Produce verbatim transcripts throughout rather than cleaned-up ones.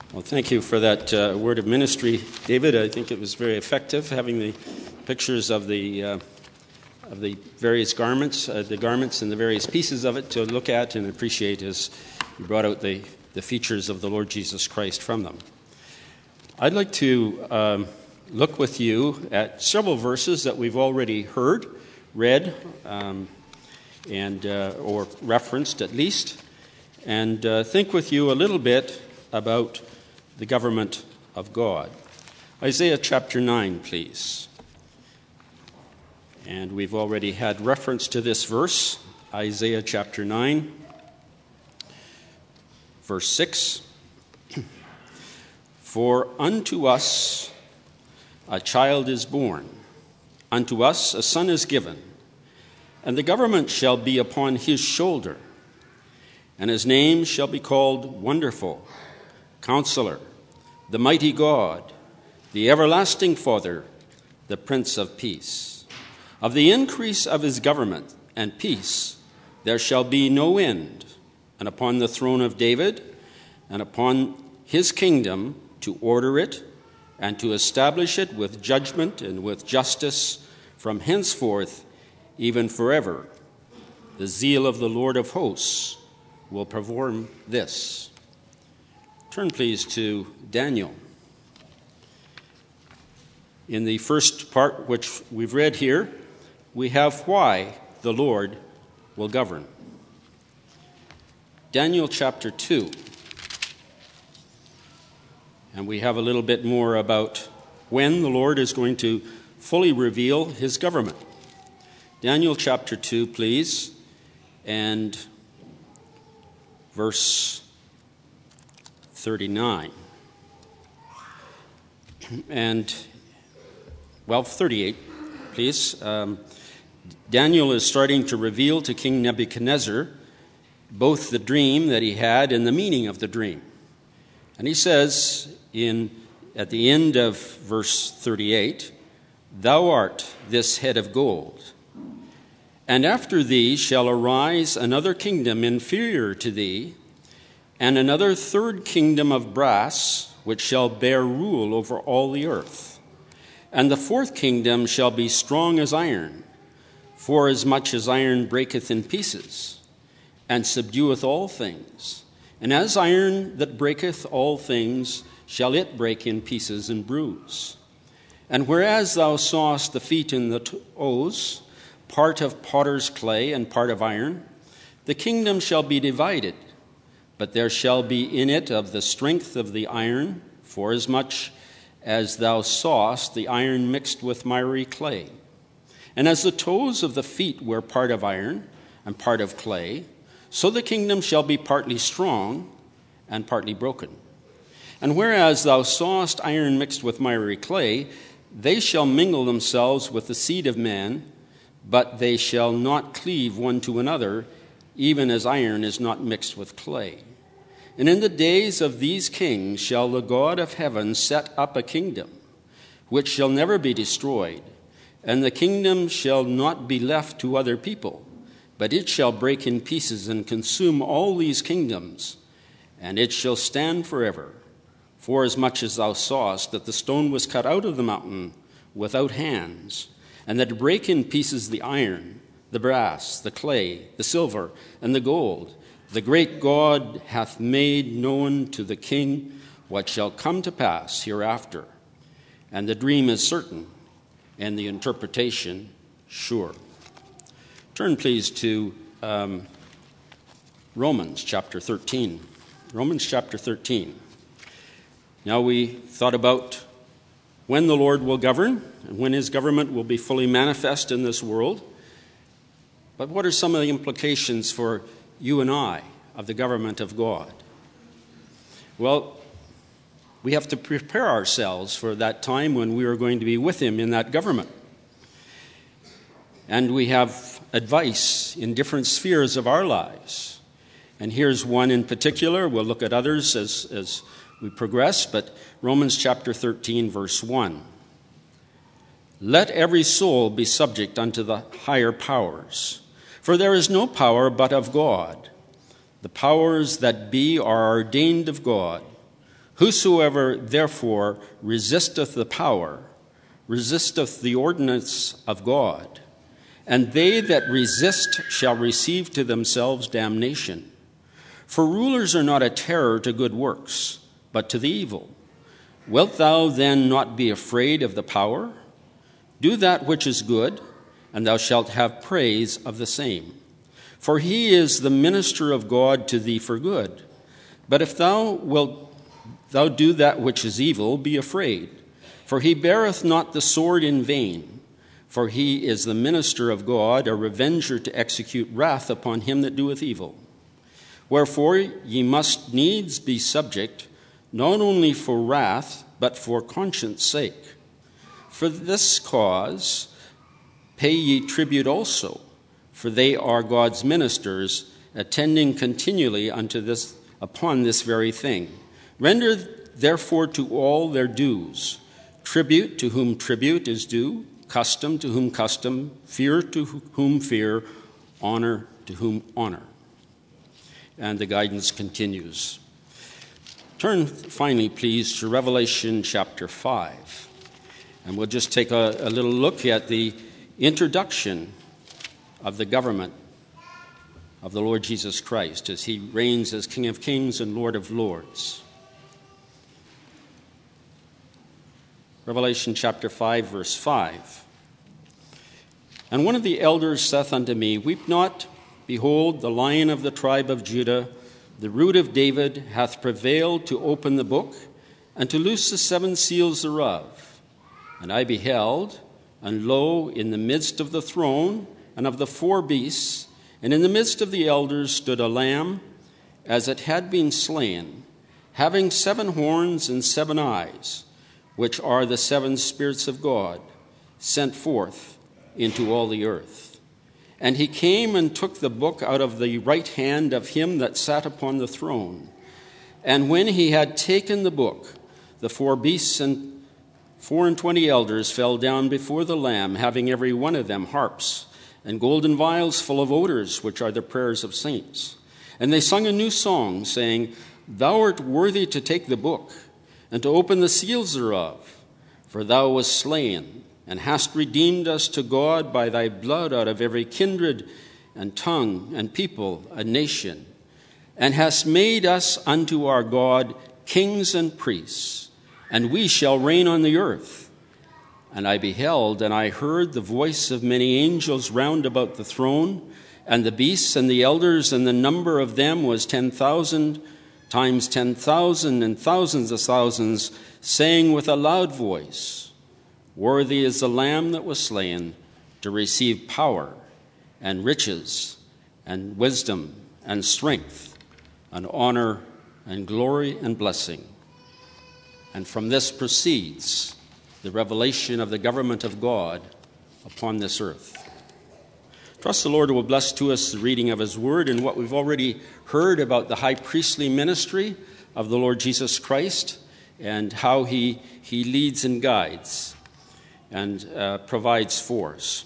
Well, thank you for that uh, word of ministry, David. I think it was very effective, having the pictures of the uh, of the various garments, uh, the garments and the various pieces of it to look at and appreciate as you brought out the, the features of the Lord Jesus Christ from them. I'd like to um, look with you at several verses that we've already heard, read, um, and uh, or referenced at least, and uh, think with you a little bit about the government of God. Isaiah chapter nine, please. And we've already had reference to this verse, Isaiah chapter nine, verse six. For unto us a child is born, unto us a son is given, and the government shall be upon his shoulder, and his name shall be called Wonderful, Counselor, the Mighty God, the Everlasting Father, the Prince of Peace. Of the increase of his government and peace there shall be no end, and upon the throne of David and upon his kingdom, to order it and to establish it with judgment and with justice from henceforth, even forever. The zeal of the Lord of hosts will perform this. Turn, please, to Daniel. In the first part, which we've read here, we have why the Lord will govern. Daniel chapter two. And we have a little bit more about when the Lord is going to fully reveal his government. Daniel chapter two, please, and verse thirty-nine. And, well, thirty-eight, please. Um, Daniel is starting to reveal to King Nebuchadnezzar both the dream that he had and the meaning of the dream. And he says in at the end of verse thirty-eight, "Thou art this head of gold, and after thee shall arise another kingdom inferior to thee, and another third kingdom of brass, which shall bear rule over all the earth. And the fourth kingdom shall be strong as iron, forasmuch as iron breaketh in pieces, and subdueth all things. And as iron that breaketh all things, shall it break in pieces and bruise. And whereas thou sawest the feet and the toes, part of potter's clay and part of iron, the kingdom shall be divided, but there shall be in it of the strength of the iron, forasmuch as thou sawest the iron mixed with miry clay. And as the toes of the feet were part of iron and part of clay, so the kingdom shall be partly strong and partly broken. And whereas thou sawest iron mixed with miry clay, they shall mingle themselves with the seed of man, but they shall not cleave one to another, even as iron is not mixed with clay. And in the days of these kings shall the God of heaven set up a kingdom, which shall never be destroyed, and the kingdom shall not be left to other people, but it shall break in pieces and consume all these kingdoms, and it shall stand forever. Forasmuch as thou sawest that the stone was cut out of the mountain without hands, and that brake in pieces the iron, the brass, the clay, the silver, and the gold, the great God hath made known to the king what shall come to pass hereafter. And the dream is certain, and the interpretation sure." Turn, please, to um, Romans chapter thirteen. Romans chapter thirteen. Now, we thought about when the Lord will govern and when his government will be fully manifest in this world. But what are some of the implications for you and I of the government of God? Well, we have to prepare ourselves for that time when we are going to be with him in that government. And we have advice in different spheres of our lives. And here's one in particular. We'll look at others as, as we progress, but Romans chapter thirteen, verse one. "Let every soul be subject unto the higher powers, for there is no power but of God. The powers that be are ordained of God, Whosoever therefore resisteth the power, resisteth the ordinance of God, and they that resist shall receive to themselves damnation. For rulers are not a terror to good works, but to the evil. Wilt thou then not be afraid of the power? Do that which is good, and thou shalt have praise of the same. For he is the minister of God to thee for good. But if thou wilt thou do that which is evil, be afraid. For he beareth not the sword in vain. For he is the minister of God, a revenger to execute wrath upon him that doeth evil. Wherefore ye must needs be subject, not only for wrath, but for conscience sake. For this cause pay ye tribute also, for they are God's ministers, attending continually unto this upon this very thing. Render therefore to all their dues, tribute to whom tribute is due, custom to whom custom, fear to whom fear, honor to whom honor. And the guidance continues. Turn finally, please, to Revelation chapter five. And we'll just take a, a little look at the introduction of the government of the Lord Jesus Christ as he reigns as King of Kings and Lord of Lords. Revelation chapter five, verse five. And one of the elders saith unto me, Weep not, behold, the Lion of the tribe of Judah, the root of David, hath prevailed to open the book and to loose the seven seals thereof. And I beheld, and lo, in the midst of the throne and of the four beasts, and in the midst of the elders stood a lamb, as it had been slain, having seven horns and seven eyes, which are the seven spirits of God, sent forth into all the earth. And he came and took the book out of the right hand of him that sat upon the throne. And when he had taken the book, the four beasts and four and twenty elders fell down before the Lamb, having every one of them harps and golden vials full of odors, which are the prayers of saints. And they sung a new song, saying, Thou art worthy to take the book and to open the seals thereof. For thou wast slain, and hast redeemed us to God by thy blood out of every kindred and tongue and people and nation, and hast made us unto our God kings and priests, and we shall reign on the earth. And I beheld, and I heard the voice of many angels round about the throne, and the beasts and the elders, and the number of them was ten thousand, times ten thousand and thousands of thousands, saying with a loud voice, Worthy is the Lamb that was slain to receive power and riches and wisdom and strength and honor and glory and blessing. And from this proceeds the revelation of the government of God upon this earth. Trust the Lord will bless to us the reading of his word and what we've already heard about the high priestly ministry of the Lord Jesus Christ and how he, he leads and guides and uh, provides for us.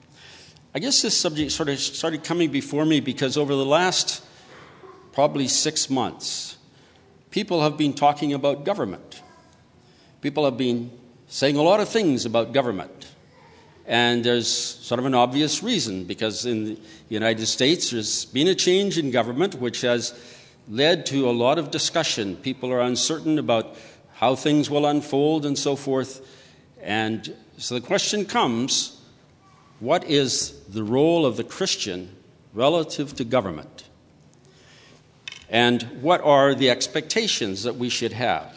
I guess this subject sort of started coming before me because over the last probably six months, people have been talking about government. People have been saying a lot of things about government. And there's sort of an obvious reason, because in the United States there's been a change in government which has led to a lot of discussion. People are uncertain about how things will unfold and so forth. And so the question comes, what is the role of the Christian relative to government? And what are the expectations that we should have?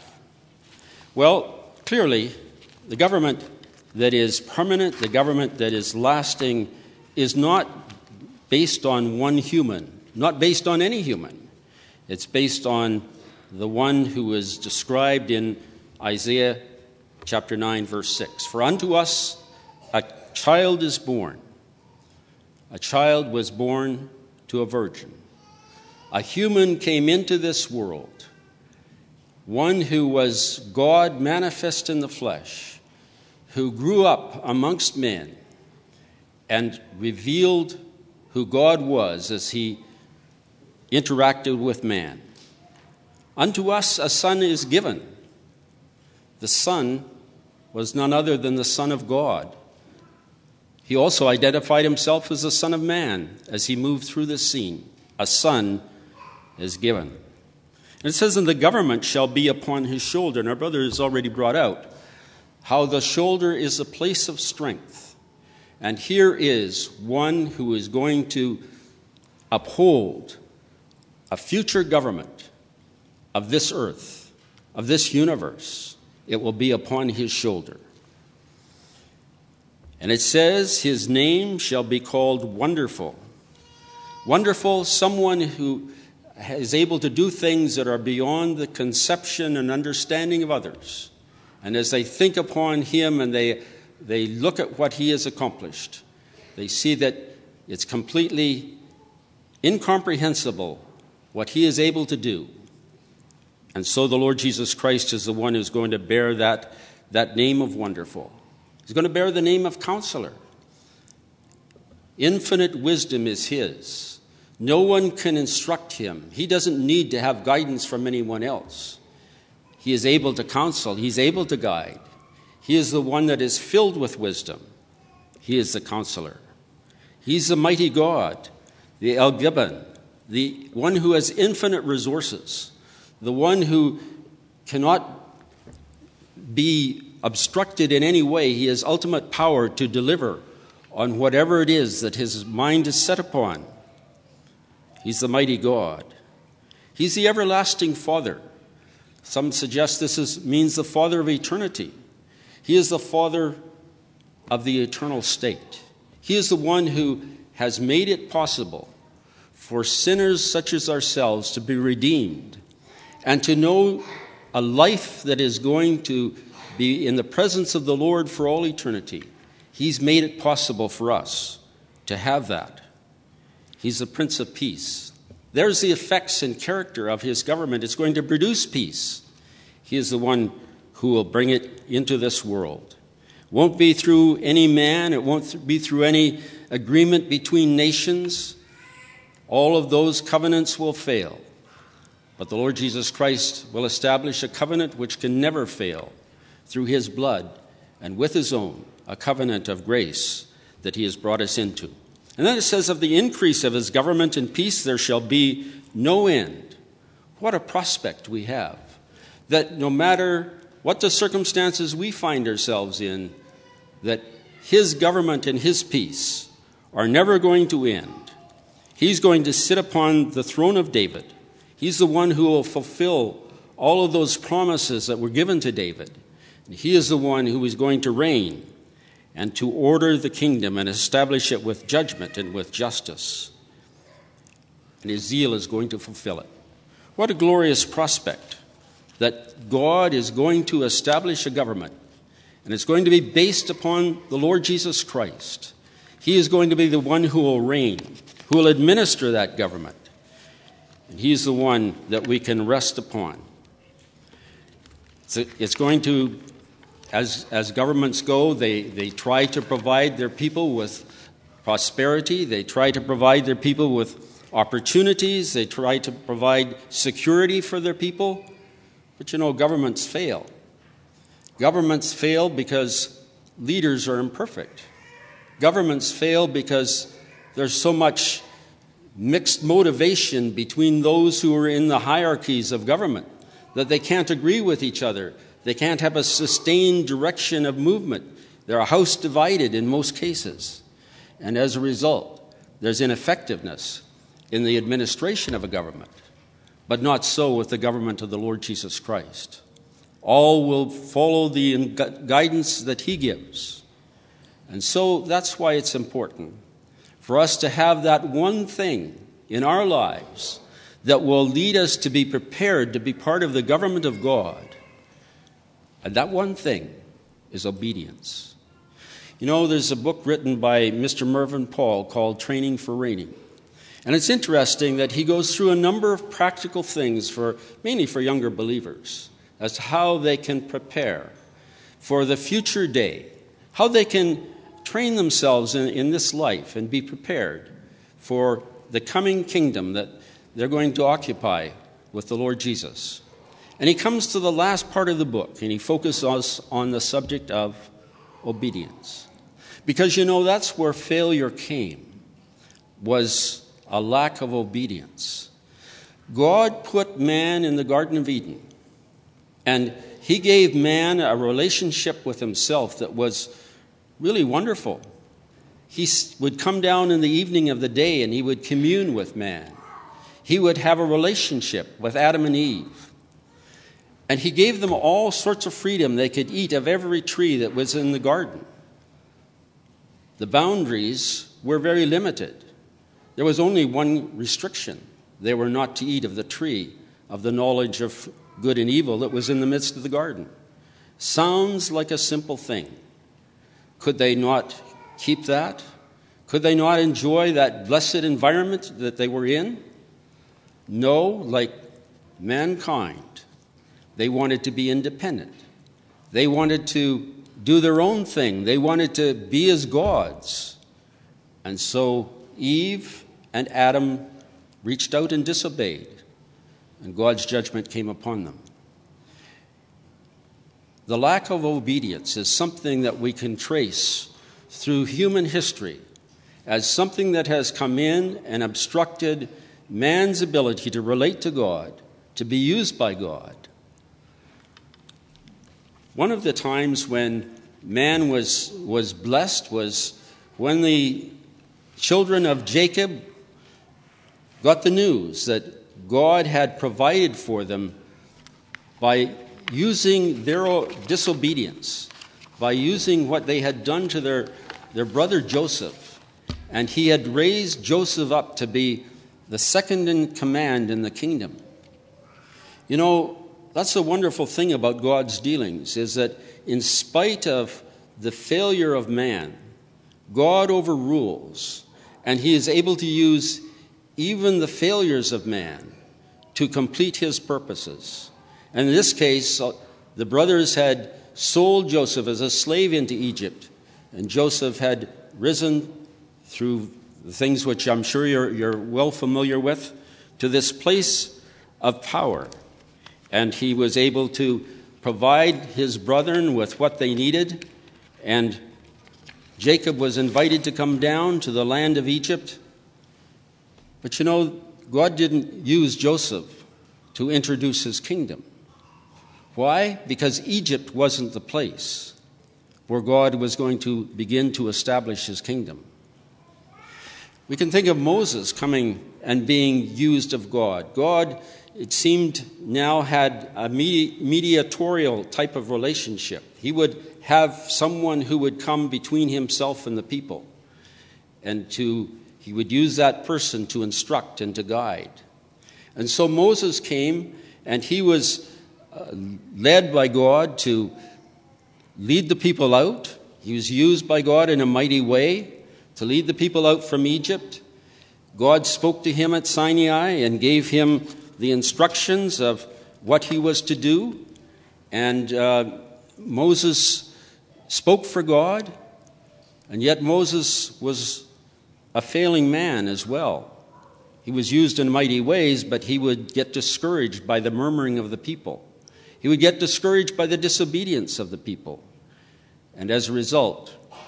Well, clearly, the government that is permanent, the government that is lasting, is not based on one human, not based on any human. It's based on the one who is described in Isaiah chapter nine, verse six. For unto us a child is born. A child was born to a virgin. A human came into this world, one who was God manifest in the flesh, who grew up amongst men and revealed who God was as he interacted with man. Unto us a son is given. The Son was none other than the Son of God. He also identified himself as the Son of Man as he moved through the scene. A son is given. And it says, and the government shall be upon his shoulder. And our brother has already brought out how the shoulder is a place of strength. And here is one who is going to uphold a future government of this earth, of this universe. It will be upon his shoulder. And it says, his name shall be called Wonderful. Wonderful, someone who is able to do things that are beyond the conception and understanding of others. And as they think upon him and they, they look at what he has accomplished, they see that it's completely incomprehensible what he is able to do. And so the Lord Jesus Christ is the one who's going to bear that, that name of Wonderful. He's going to bear the name of Counselor. Infinite wisdom is his. No one can instruct him. He doesn't need to have guidance from anyone else. He is able to counsel. He's able to guide. He is the one that is filled with wisdom. He is the Counselor. He's the mighty God, the El Gibbon, the one who has infinite resources, the one who cannot be obstructed in any way. He has ultimate power to deliver on whatever it is that his mind is set upon. He's the mighty God. He's the everlasting Father. Some suggest this is, means the Father of eternity. He is the Father of the eternal state. He is the one who has made it possible for sinners such as ourselves to be redeemed and to know a life that is going to be in the presence of the Lord for all eternity. He's made it possible for us to have that. He's the Prince of Peace. There's the effects and character of his government. It's going to produce peace. He is the one who will bring it into this world. It won't be through any man. It won't be through any agreement between nations. All of those covenants will fail. But the Lord Jesus Christ will establish a covenant which can never fail through his blood and with his own, a covenant of grace that he has brought us into. And then it says, of the increase of his government and peace there shall be no end. What a prospect we have, that no matter what the circumstances we find ourselves in, that his government and his peace are never going to end. He's going to sit upon the throne of David. He's the one who will fulfill all of those promises that were given to David. And he is the one who is going to reign and to order the kingdom and establish it with judgment and with justice. And his zeal is going to fulfill it. What a glorious prospect that God is going to establish a government, and it's going to be based upon the Lord Jesus Christ. He is going to be the one who will reign, who will administer that government. And he's the one that we can rest upon. So it's going to, as, as governments go, they, they try to provide their people with prosperity. They try to provide their people with opportunities. They try to provide security for their people. But you know, governments fail. Governments fail because leaders are imperfect. Governments fail because there's so much mixed motivation between those who are in the hierarchies of government that they can't agree with each other. They can't have a sustained direction of movement. They're a house divided in most cases. And as a result, there's ineffectiveness in the administration of a government, but not so with the government of the Lord Jesus Christ. All will follow the guidance that he gives. And so that's why it's important for us to have that one thing in our lives that will lead us to be prepared to be part of the government of God. And that one thing is obedience. You know, there's a book written by Mister Mervyn Paul called Training for Reigning. And it's interesting that he goes through a number of practical things, for mainly for younger believers, as to how they can prepare for the future day, how they can train themselves in, in this life and be prepared for the coming kingdom that they're going to occupy with the Lord Jesus. And he comes to the last part of the book, and he focuses on the subject of obedience. Because, you know, that's where failure came, was a lack of obedience. God put man in the Garden of Eden, and he gave man a relationship with himself that was really wonderful. He would come down in the evening of the day, and he would commune with man. He would have a relationship with Adam and Eve. And he gave them all sorts of freedom. They could eat of every tree that was in the garden. The boundaries were very limited. There was only one restriction. They were not to eat of the tree of the knowledge of good and evil that was in the midst of the garden. Sounds like a simple thing. Could they not keep that? Could they not enjoy that blessed environment that they were in? No, like mankind. They wanted to be independent. They wanted to do their own thing. They wanted to be as gods. And so Eve and Adam reached out and disobeyed, and God's judgment came upon them. The lack of obedience is something that we can trace through human history as something that has come in and obstructed man's ability to relate to God, to be used by God. One of the times when man was, was blessed was when the children of Jacob got the news that God had provided for them by using their disobedience, by using what they had done to their, their brother Joseph. And he had raised Joseph up to be the second in command in the kingdom. You know, that's the wonderful thing about God's dealings, is that in spite of the failure of man, God overrules, and he is able to use even the failures of man to complete his purposes. And in this case, the brothers had sold Joseph as a slave into Egypt, and Joseph had risen through the things which I'm sure you're, you're well familiar with, to this place of power. And he was able to provide his brethren with what they needed. And Jacob was invited to come down to the land of Egypt. But you know, God didn't use Joseph to introduce his kingdom. Why? Because Egypt wasn't the place where God was going to begin to establish his kingdom. We can think of Moses coming and being used of God. God, it seemed, now had a mediatorial type of relationship. He would have someone who would come between himself and the people, and to he would use that person to instruct and to guide. And so Moses came, and he was uh, led by God to lead the people out. He was used by God in a mighty way to lead the people out from Egypt. God spoke to him at Sinai and gave him the instructions of what he was to do. And uh, Moses spoke for God, and yet Moses was a failing man as well. He was used in mighty ways, but he would get discouraged by the murmuring of the people. He would get discouraged by the disobedience of the people. And as a result,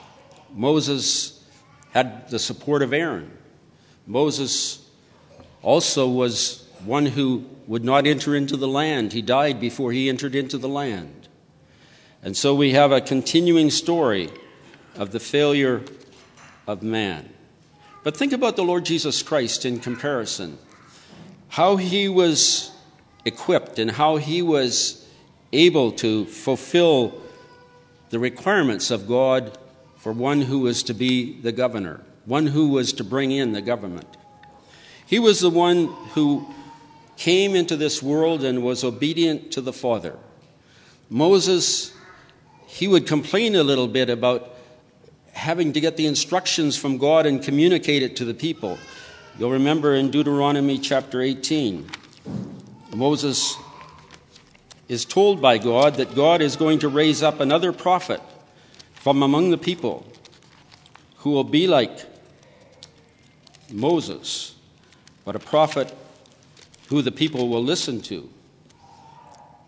Moses had the support of Aaron. Moses also was one who would not enter into the land. He died before he entered into the land. And so we have a continuing story of the failure of man. But think about the Lord Jesus Christ in comparison. How he was equipped and how he was able to fulfill the requirements of God for one who was to be the governor, one who was to bring in the government. He was the one who came into this world and was obedient to the Father. Moses, he would complain a little bit about having to get the instructions from God and communicate it to the people. You'll remember in Deuteronomy chapter eighteen, Moses is told by God that God is going to raise up another prophet from among the people who will be like Moses, but a prophet who the people will listen to.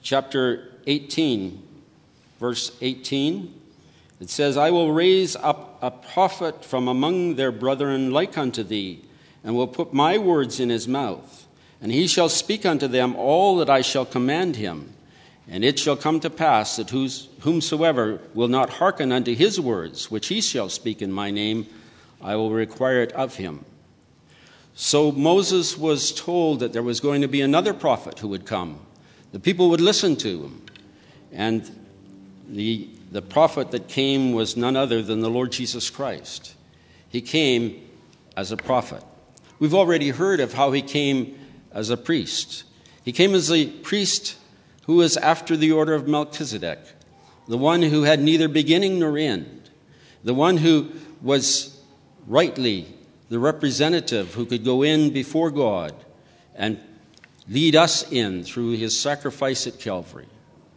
chapter eighteen, verse eighteen, it says, I will raise up a prophet from among their brethren like unto thee, and will put my words in his mouth. And he shall speak unto them all that I shall command him. And it shall come to pass that whos, whomsoever will not hearken unto his words, which he shall speak in my name, I will require it of him. So Moses was told that there was going to be another prophet who would come. The people would listen to him. And the, the prophet that came was none other than the Lord Jesus Christ. He came as a prophet. We've already heard of how he came as a priest. He came as a priest who was after the order of Melchizedek, the one who had neither beginning nor end, the one who was rightly the representative who could go in before God and lead us in through his sacrifice at Calvary.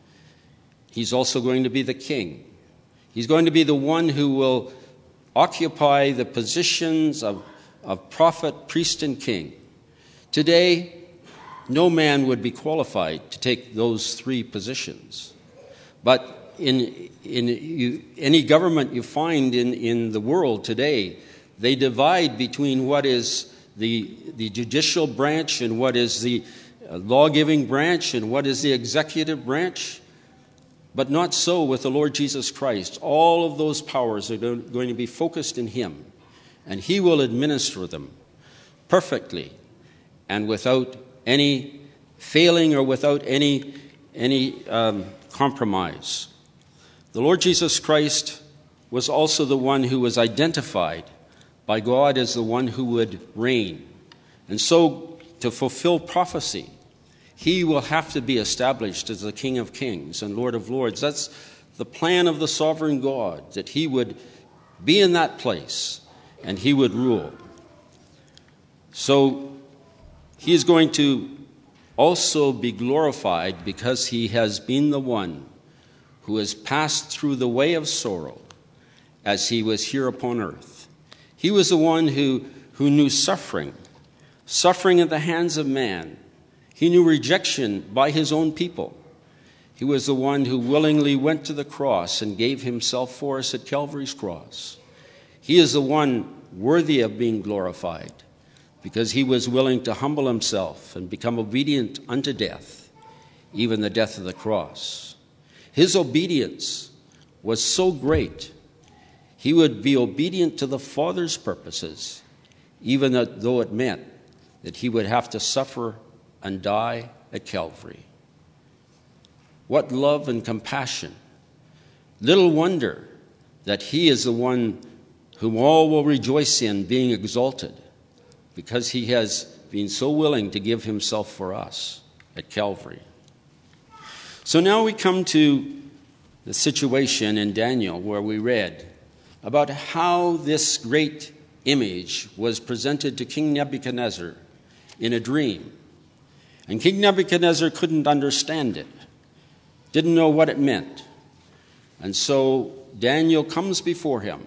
He's also going to be the king. He's going to be the one who will occupy the positions of, of prophet, priest, and king. Today, no man would be qualified to take those three positions. But in, in you, any government you find in, in the world today, they divide between what is the, the judicial branch and what is the law-giving branch and what is the executive branch. But not so with the Lord Jesus Christ. All of those powers are going to be focused in him, and he will administer them perfectly and without any failing or without any, any um, compromise. The Lord Jesus Christ was also the one who was identified by God as the one who would reign. And so, to fulfill prophecy, he will have to be established as the King of Kings and Lord of Lords. That's the plan of the sovereign God, that he would be in that place and he would rule. So he is going to also be glorified because he has been the one who has passed through the way of sorrow as he was here upon earth. He was the one who, who knew suffering, suffering at the hands of man. He knew rejection by his own people. He was the one who willingly went to the cross and gave himself for us at Calvary's cross. He is the one worthy of being glorified because he was willing to humble himself and become obedient unto death, even the death of the cross. His obedience was so great, he would be obedient to the Father's purposes, even though it meant that he would have to suffer and die at Calvary. What love and compassion. Little wonder that he is the one whom all will rejoice in being exalted, because he has been so willing to give himself for us at Calvary. So now we come to the situation in Daniel where we read about how this great image was presented to King Nebuchadnezzar in a dream. And King Nebuchadnezzar couldn't understand it, didn't know what it meant. And so Daniel comes before him.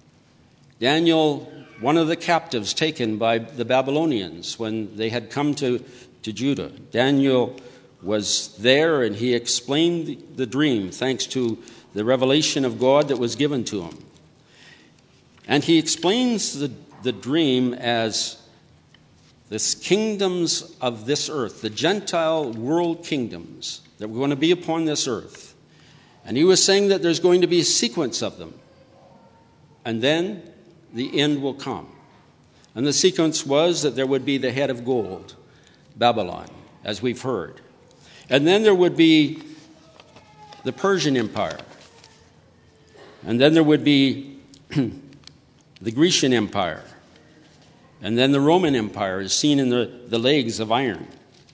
Daniel, one of the captives taken by the Babylonians when they had come to, to Judah. Daniel was there and he explained the, the dream thanks to the revelation of God that was given to him. And he explains the, the dream as the kingdoms of this earth, the Gentile world kingdoms that were going to be upon this earth. And he was saying that there's going to be a sequence of them. And then the end will come. And the sequence was that there would be the head of gold, Babylon, as we've heard. And then there would be the Persian Empire. And then there would be the Grecian Empire. And then the Roman Empire is seen in the, the legs of iron.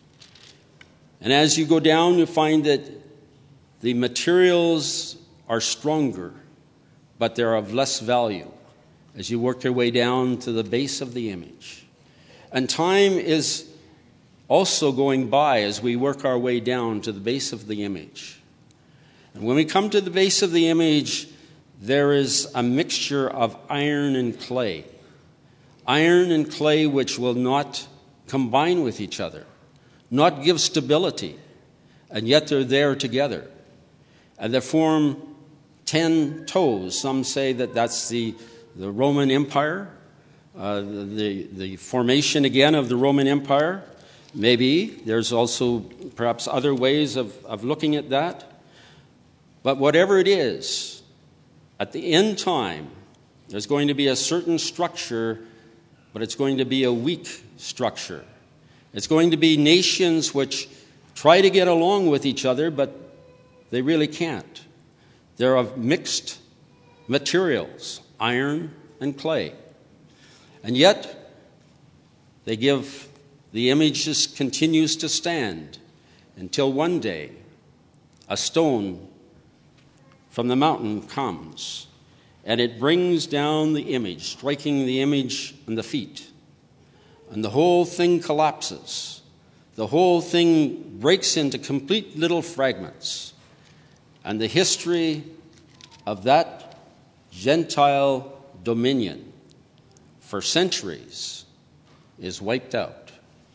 And as you go down, you find that the materials are stronger, but they're of less value as you work your way down to the base of the image. And time is also going by as we work our way down to the base of the image. And when we come to the base of the image, there is a mixture of iron and clay. Iron and clay which will not combine with each other, not give stability, and yet they're there together. And they form ten toes. Some say that that's the, the Roman Empire, uh, the, the formation again of the Roman Empire. Maybe there's also perhaps other ways of, of looking at that. But whatever it is, at the end time, there's going to be a certain structure, but it's going to be a weak structure. It's going to be nations which try to get along with each other, but they really can't. They're of mixed materials, iron and clay. And yet, they give, the image just continues to stand until one day a stone from the mountain comes, and it brings down the image, striking the image on the feet. And the whole thing collapses. The whole thing breaks into complete little fragments. And the history of that Gentile dominion for centuries is wiped out.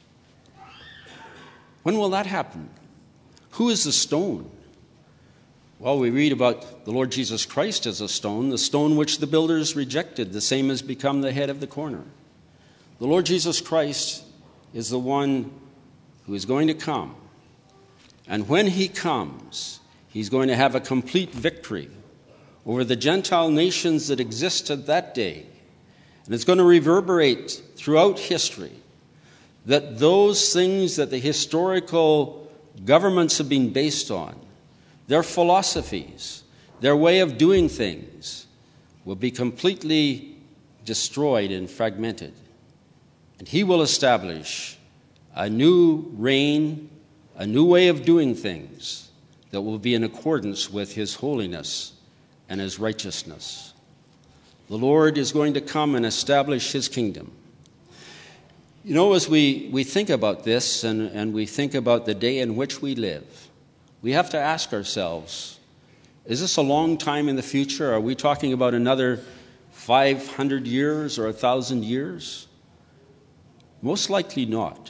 When will that happen? Who is the stone? Well, we read about the Lord Jesus Christ as a stone, the stone which the builders rejected, the same has become the head of the corner. The Lord Jesus Christ is the one who is going to come. And when he comes, he's going to have a complete victory over the Gentile nations that existed that day. And it's going to reverberate throughout history that those things that the historical governments have been based on, their philosophies, their way of doing things, will be completely destroyed and fragmented. And he will establish a new reign, a new way of doing things that will be in accordance with his holiness and his righteousness. The Lord is going to come and establish his kingdom. You know, as we, we think about this and, and we think about the day in which we live, we have to ask ourselves, is this a long time in the future? Are we talking about another five hundred years or one thousand years? Most likely not.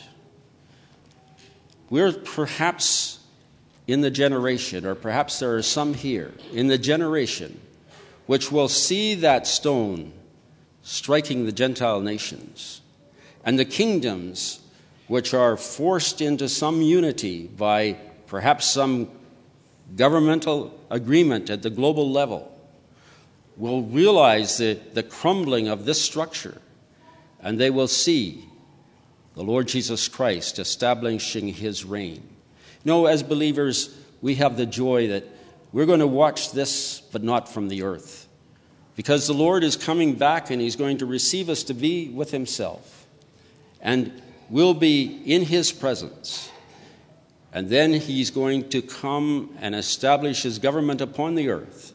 We're perhaps in the generation, or perhaps there are some here, in the generation which will see that stone striking the Gentile nations, and the kingdoms which are forced into some unity by perhaps some governmental agreement at the global level, will realize the, the crumbling of this structure, and they will see the Lord Jesus Christ establishing his reign. You know, as believers, we have the joy that we're going to watch this, but not from the earth, because the Lord is coming back and he's going to receive us to be with himself, and we'll be in his presence. And then he's going to come and establish his government upon the earth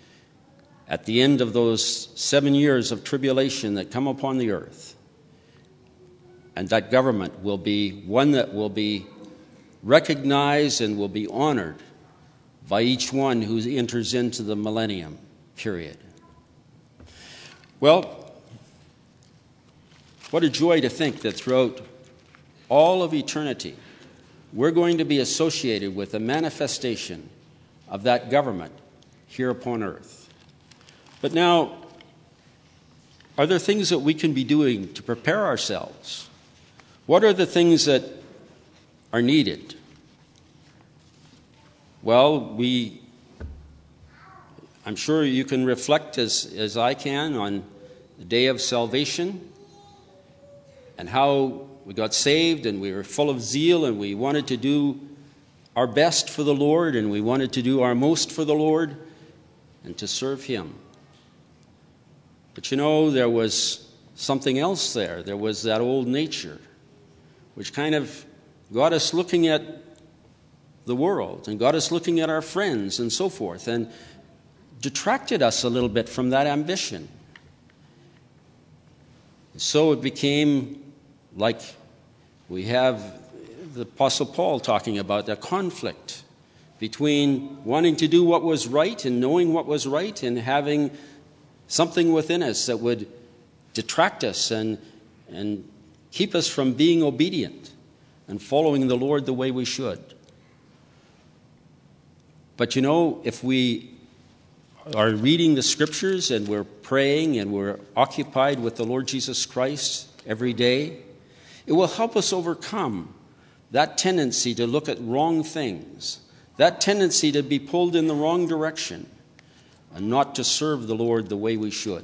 at the end of those seven years of tribulation that come upon the earth. And that government will be one that will be recognized and will be honored by each one who enters into the millennium period. Well, what a joy to think that throughout all of eternity, we're going to be associated with the manifestation of that government here upon earth. But now, are there things that we can be doing to prepare ourselves? What are the things that are needed? Well, we, I'm sure you can reflect as, as I can on the day of salvation and how we got saved and we were full of zeal and we wanted to do our best for the Lord and we wanted to do our most for the Lord and to serve him. But you know, there was something else there. There was that old nature which kind of got us looking at the world and got us looking at our friends and so forth and detracted us a little bit from that ambition. So it became like we have the Apostle Paul talking about a conflict between wanting to do what was right and knowing what was right and having something within us that would detract us and, and keep us from being obedient and following the Lord the way we should. But you know, if we are reading the Scriptures and we're praying and we're occupied with the Lord Jesus Christ every day, it will help us overcome that tendency to look at wrong things, that tendency to be pulled in the wrong direction, and not to serve the Lord the way we should.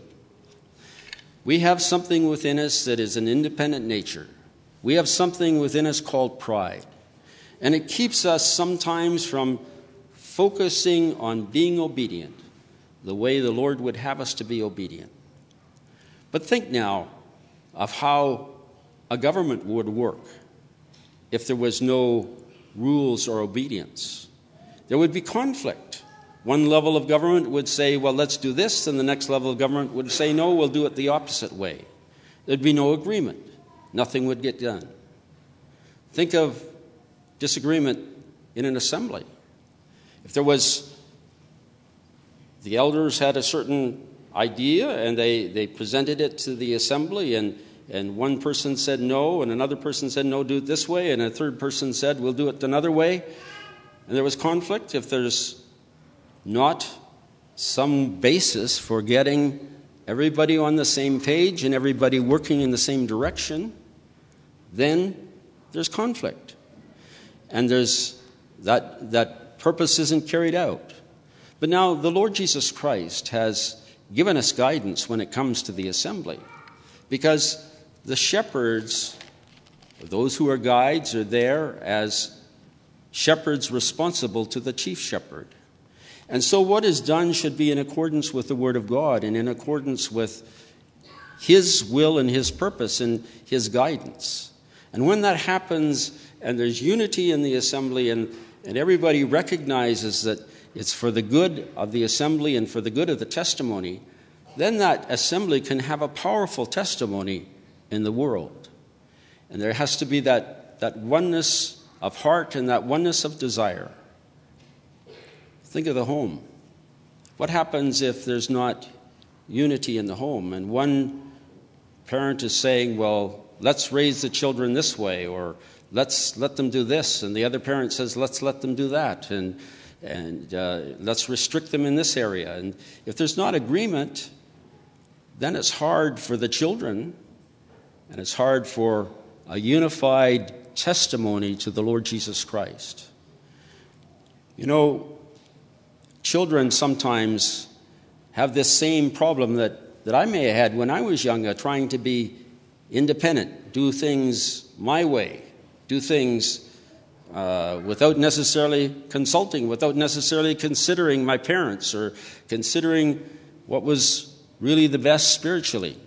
We have something within us that is an independent nature. We have something within us called pride. And it keeps us sometimes from focusing on being obedient the way the Lord would have us to be obedient. But think now of how a government would work if there was no rules or obedience. There would be conflict. One level of government would say, well, let's do this, and the next level of government would say, no, we'll do it the opposite way. There'd be no agreement. Nothing would get done. Think of disagreement in an assembly. If there was, the elders had a certain idea, and they, they presented it to the assembly, and, and one person said no, and another person said, no, do it this way, and a third person said, we'll do it another way, and there was conflict. If there's not some basis for getting everybody on the same page and everybody working in the same direction, then there's conflict. And there's that that purpose isn't carried out. But now the Lord Jesus Christ has given us guidance when it comes to the assembly, because the shepherds, those who are guides, are there as shepherds responsible to the chief shepherd. And so what is done should be in accordance with the Word of God and in accordance with His will and His purpose and His guidance. And when that happens and there's unity in the assembly and, and everybody recognizes that it's for the good of the assembly and for the good of the testimony, then that assembly can have a powerful testimony in the world. And there has to be that, that oneness of heart and that oneness of desire. Think of the home. What happens if there's not unity in the home and one parent is saying, well, let's raise the children this way, or let's let them do this, and the other parent says, let's let them do that, and, and uh, let's restrict them in this area. And if there's not agreement, then it's hard for the children, and it's hard for a unified testimony to the Lord Jesus Christ. You know, children sometimes have this same problem that, that I may have had when I was younger, trying to be independent, do things my way, do things uh, without necessarily consulting, without necessarily considering my parents or considering what was really the best spiritually.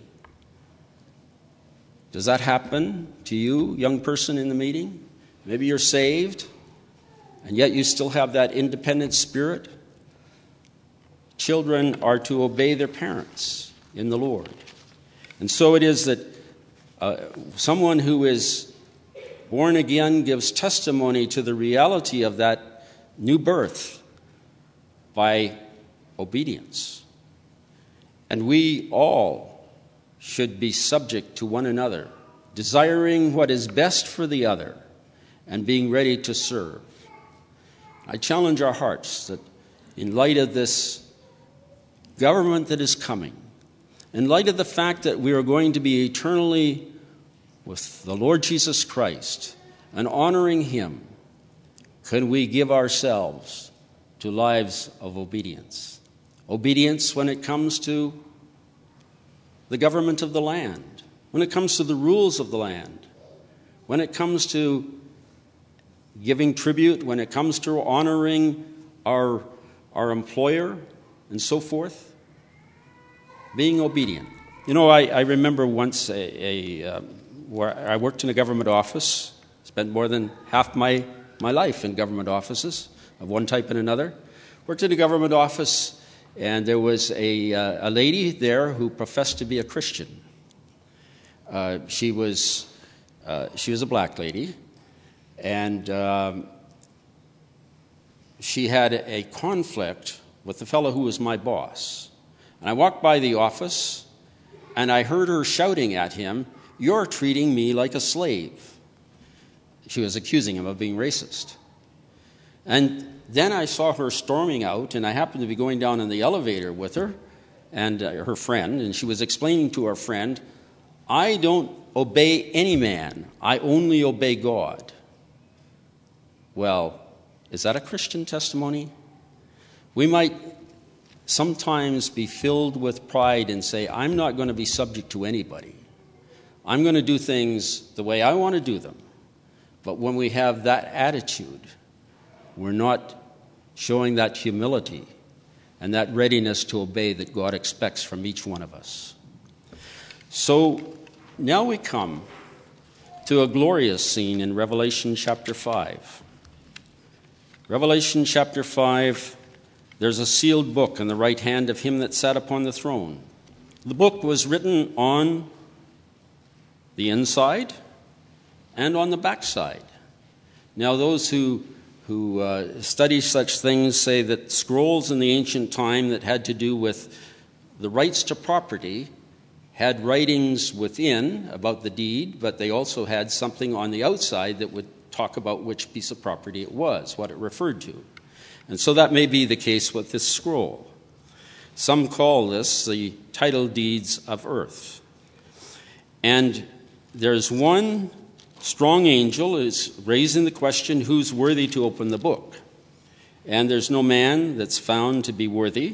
Does that happen to you, young person in the meeting? Maybe you're saved, and yet you still have that independent spirit. Children are to obey their parents in the Lord. And so it is that uh, someone who is born again gives testimony to the reality of that new birth by obedience. And we all should be subject to one another, desiring what is best for the other and being ready to serve. I challenge our hearts that in light of this government that is coming, in light of the fact that we are going to be eternally with the Lord Jesus Christ and honoring Him, can we give ourselves to lives of obedience? Obedience when it comes to the government of the land, when it comes to the rules of the land, when it comes to giving tribute, when it comes to honoring our, our employer, and so forth. Being obedient. You know, I, I remember once a, a uh, where I worked in a government office, spent more than half my, my life in government offices of one type and another. Worked in a government office, and there was a, uh, a lady there who professed to be a Christian. Uh, she was uh, she was a black lady, and um, she had a conflict with the fellow who was my boss. And I walked by the office, and I heard her shouting at him, "You're treating me like a slave." She was accusing him of being racist. And then I saw her storming out, and I happened to be going down in the elevator with her and uh, her friend, and she was explaining to our friend, I don't obey any man, I only obey God. Well, is that a Christian testimony? We might sometimes be filled with pride and say, I'm not going to be subject to anybody. I'm going to do things the way I want to do them. But when we have that attitude, we're not showing that humility and that readiness to obey that God expects from each one of us. So now we come to a glorious scene in Revelation chapter five. Revelation chapter five, there's a sealed book in the right hand of him that sat upon the throne. The book was written on the inside and on the backside. Now those who who uh, study such things say that scrolls in the ancient time that had to do with the rights to property had writings within about the deed, but they also had something on the outside that would talk about which piece of property it was, what it referred to. And so that may be the case with this scroll. Some call this the title deeds of earth. And there's one strong angel is raising the question, who's worthy to open the book? And there's no man that's found to be worthy.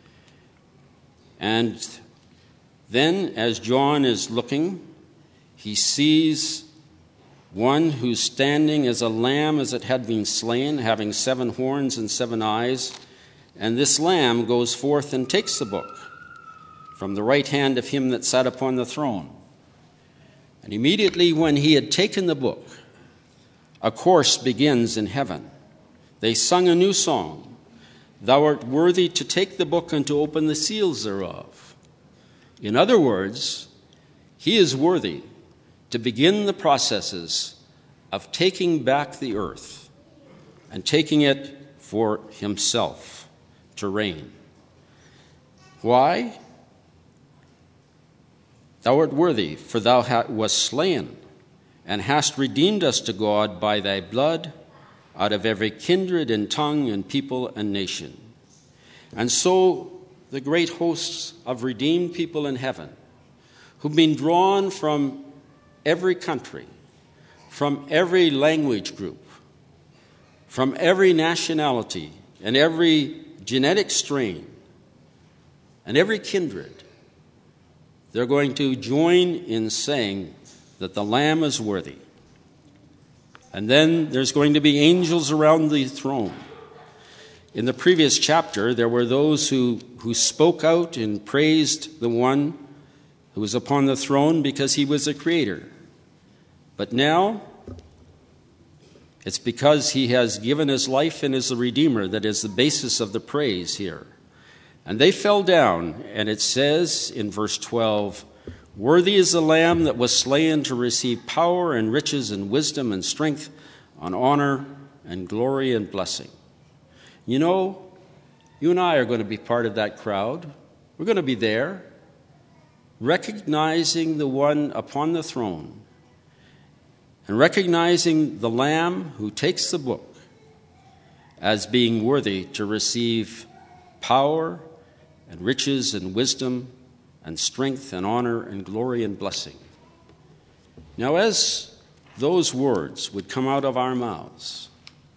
And then, as John is looking, he sees one who's standing as a lamb as it had been slain, having seven horns and seven eyes. And this lamb goes forth and takes the book from the right hand of him that sat upon the throne. And immediately when he had taken the book, a course begins in heaven. They sung a new song, Thou art worthy to take the book and to open the seals thereof. In other words, he is worthy to begin the processes of taking back the earth and taking it for himself to reign. Why? Thou art worthy, for thou wast slain, and hast redeemed us to God by thy blood out of every kindred and tongue and people and nation. And so the great hosts of redeemed people in heaven, who've been drawn from every country, from every language group, from every nationality and every genetic strain and every kindred, they're going to join in saying that the Lamb is worthy. And then there's going to be angels around the throne. In the previous chapter, there were those who, who spoke out and praised the one who was upon the throne because he was a creator. But now, it's because he has given his life and is the Redeemer that is the basis of the praise here. And they fell down, and it says in verse twelve, Worthy is the Lamb that was slain to receive power and riches and wisdom and strength and honor and glory and blessing. You know, you and I are going to be part of that crowd. We're going to be there, recognizing the one upon the throne and recognizing the Lamb who takes the book as being worthy to receive power and riches and wisdom and strength and honor and glory and blessing. Now, as those words would come out of our mouths,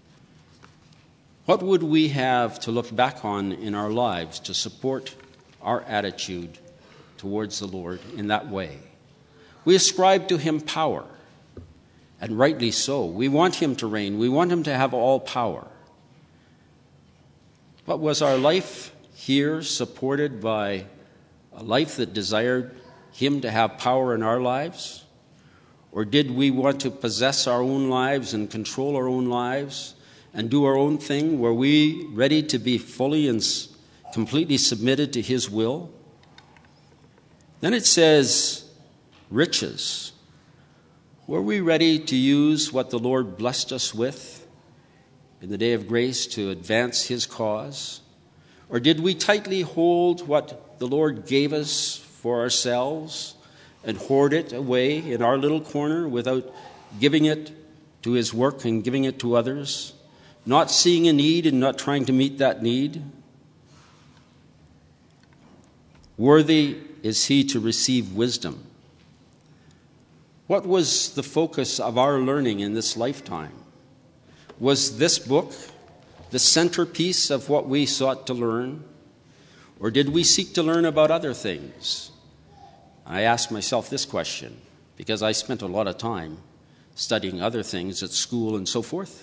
what would we have to look back on in our lives to support our attitude towards the Lord in that way? We ascribe to him power, and rightly so. We want him to reign. We want him to have all power. But was our life here supported by a life that desired him to have power in our lives? Or did we want to possess our own lives and control our own lives and do our own thing? Were we ready to be fully and completely submitted to his will? Then it says, riches. Were we ready to use what the Lord blessed us with in the day of grace to advance his cause? Or did we tightly hold what the Lord gave us for ourselves and hoard it away in our little corner without giving it to his work and giving it to others? not seeing a need and not trying to meet that need? Worthy is he to receive wisdom. What was the focus of our learning in this lifetime? Was this book the centerpiece of what we sought to learn? Or did we seek to learn about other things? I ask myself this question because I spent a lot of time studying other things at school and so forth.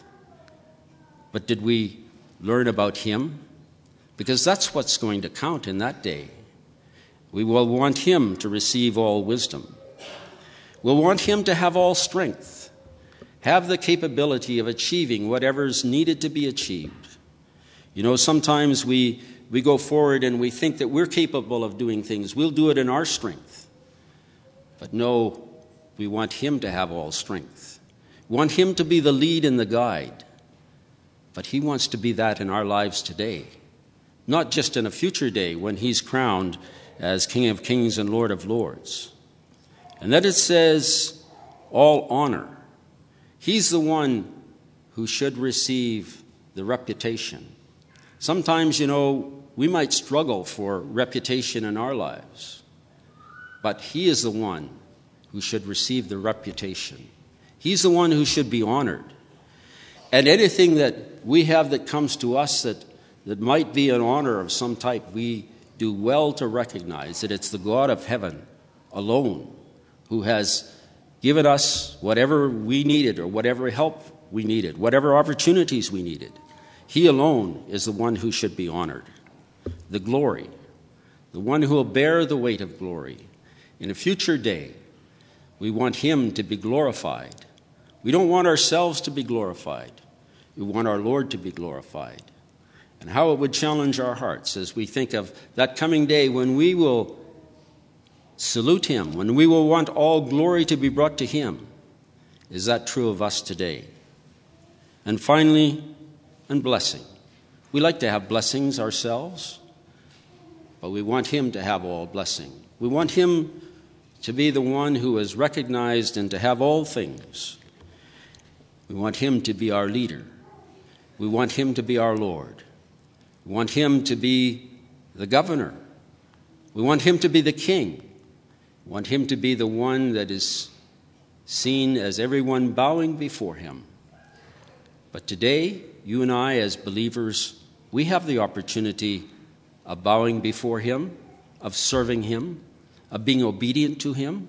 But did we learn about him? Because that's what's going to count in that day. We will want him to receive all wisdom. We'll want him to have all strength, have the capability of achieving whatever's needed to be achieved. You know, sometimes we, we go forward and we think that we're capable of doing things. We'll do it in our strength. But no, we want him to have all strength. We want him to be the lead and the guide. But he wants to be that in our lives today, not just in a future day when he's crowned as King of Kings and Lord of Lords. And then it says, all honor. He's the one who should receive the reputation. Sometimes, you know, we might struggle for reputation in our lives, but he is the one who should receive the reputation. He's the one who should be honored. And anything that we have that comes to us that, that might be an honor of some type, we do well to recognize that it's the God of heaven alone who has given us whatever we needed or whatever help we needed, whatever opportunities we needed. He alone is the one who should be honored. The glory, the one who will bear the weight of glory. In a future day, we want him to be glorified. We don't want ourselves to be glorified. We want our Lord to be glorified. And how it would challenge our hearts as we think of that coming day when we will salute him, when we will want all glory to be brought to him. Is that true of us today? And finally, and blessing. We like to have blessings ourselves, but we want him to have all blessing. We want him to be the one who is recognized and to have all things. We want him to be our leader. We want him to be our Lord. We want him to be the governor. We want him to be the king. We want him to be the one that is seen as everyone bowing before him. But today, you and I as believers, we have the opportunity of bowing before him, of serving him, of being obedient to him.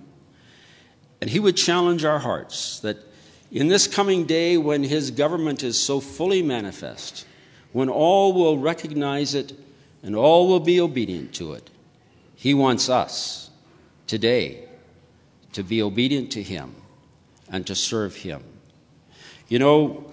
And he would challenge our hearts that in this coming day when his government is so fully manifest, when all will recognize it and all will be obedient to it, he wants us today to be obedient to him and to serve him. You know,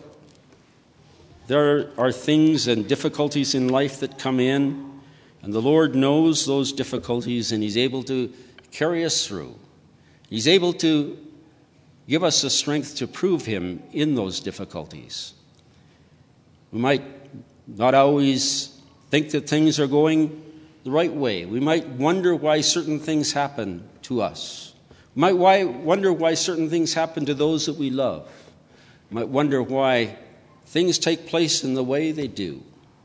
there are things and difficulties in life that come in, and the Lord knows those difficulties, and he's able to carry us through. He's able to give us the strength to prove him in those difficulties. We might not always think that things are going the right way. We might wonder why certain things happen to us. We might why, wonder why certain things happen to those that we love. We might wonder why things take place in the way they do.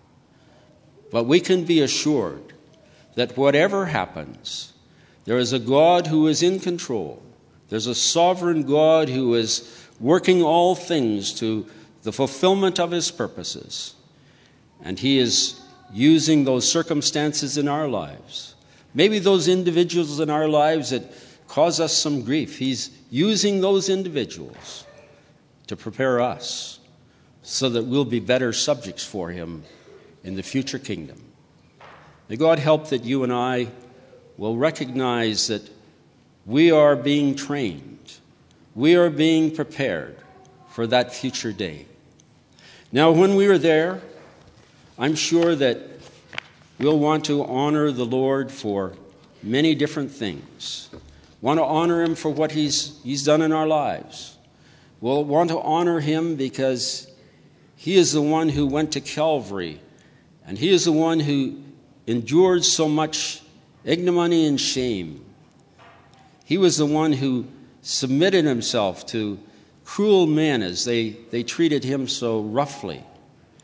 But we can be assured that whatever happens, there is a God who is in control. There's a sovereign God who is working all things to the fulfillment of his purposes. And he is using those circumstances in our lives. Maybe those individuals in our lives that cause us some grief. He's using those individuals to prepare us so that we'll be better subjects for him in the future kingdom. May God help that you and I will recognize that we are being trained. We are being prepared for that future day. Now, when we are there, I'm sure that we'll want to honor the Lord for many different things. Want to honor him for what he's, he's done in our lives. We'll want to honor him because he is the one who went to Calvary, and he is the one who endured so much ignominy and shame. He was the one who submitted himself to cruel men as they, they treated him so roughly.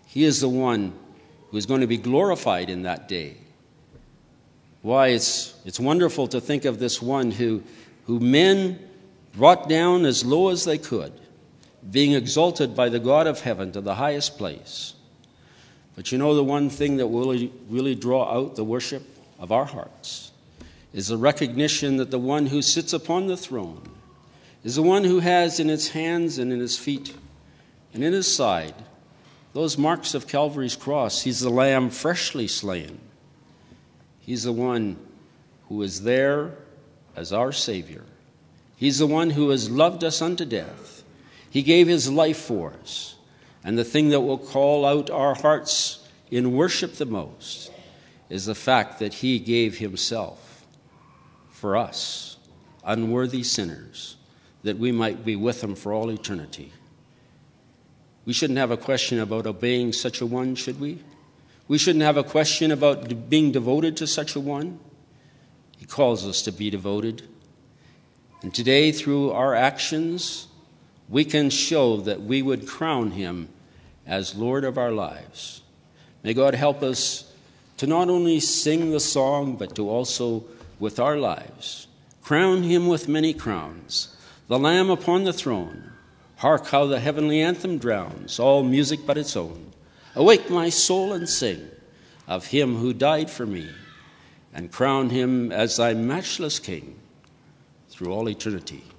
He is the one who is going to be glorified in that day. Why, it's, it's wonderful to think of this one who, who men brought down as low as they could, being exalted by the God of heaven to the highest place. But you know, the one thing that will really, really draw out the worship of our hearts is the recognition that the one who sits upon the throne is the one who has in his hands and in his feet and in his side those marks of Calvary's cross. He's the Lamb freshly slain. He's the one who is there as our Savior. He's the one who has loved us unto death. He gave his life for us. And the thing that will call out our hearts in worship the most is the fact that he gave himself for us, unworthy sinners, that we might be with him for all eternity. We shouldn't have a question about obeying such a one, should we? We shouldn't have a question about being devoted to such a one. He calls us to be devoted. And today, through our actions, we can show that we would crown him as Lord of our lives. May God help us to not only sing the song, but to also, with our lives, crown him with many crowns, the Lamb upon the throne. Hark how the heavenly anthem drowns all music but its own. Awake my soul and sing of him who died for me, and crown him as thy matchless King through all eternity.